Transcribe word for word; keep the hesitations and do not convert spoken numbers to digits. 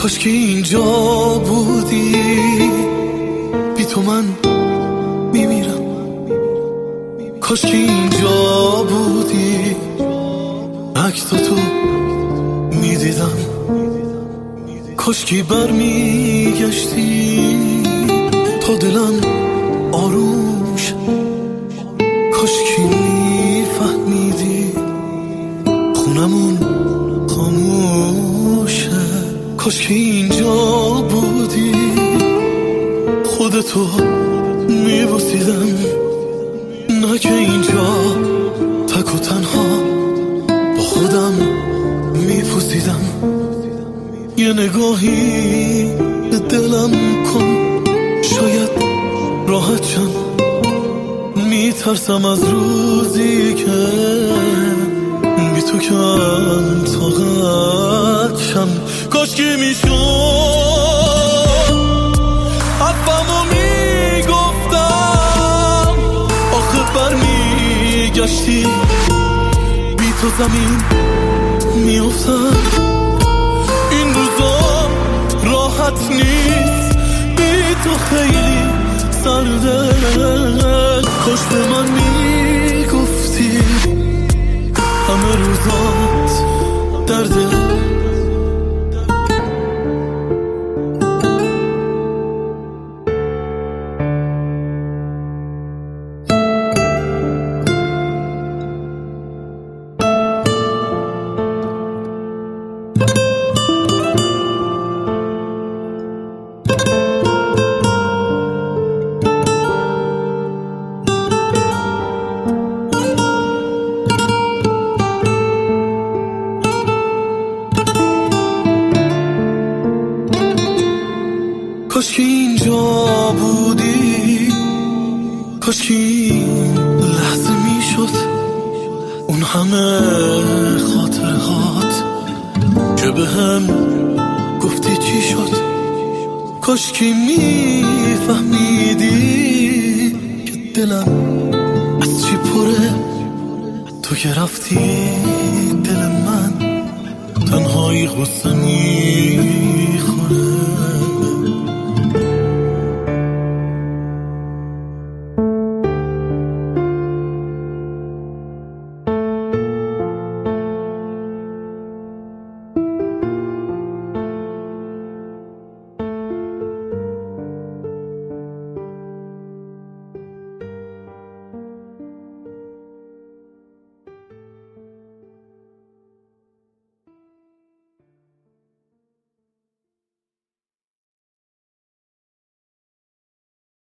کاش که اینجا بودی، بی تو من میمیرم. کاش که اینجا بودی، عکساتو میدیدم. کاش که برمیگشتی تا دلم آروم شد. کاش که میفهمیدی خونمون خاموشه. کاش که اینجا بودی، خودتو میبوسیدم. نه که اینجا تک و تنها با خودم میپوسیدم. یه نگاهی به دلم کن، شاید راحت شم. میترسم از روزی که بی تو کم طاقت شم. کاش که میشد حرفمو میگفتم، آخه برمیگشتی بی تو زمین میافتم. این روزا راحت نیست، بی تو خیلی سرده. کاش به من میگفتی همه روزات درده. کاش که اینجا بودی، کاش که این لحظه میشد اون همه خاطرهات که به هم گفتی چی شد. کاش که میفهمیدی که دلم از چی پره. تو که رفتی دل من تنهایی غصه می